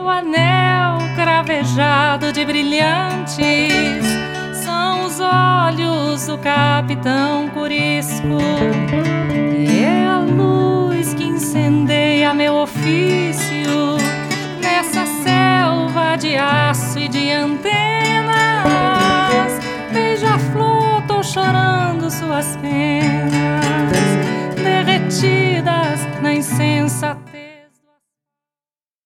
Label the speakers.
Speaker 1: anel cravejado de brilhantes são os olhos do capitão Corisco, e é a luz que incendeia meu ofício nessa selva de aço e de antenas. Beija-flor, tô chorando suas penas derretidas na insensatez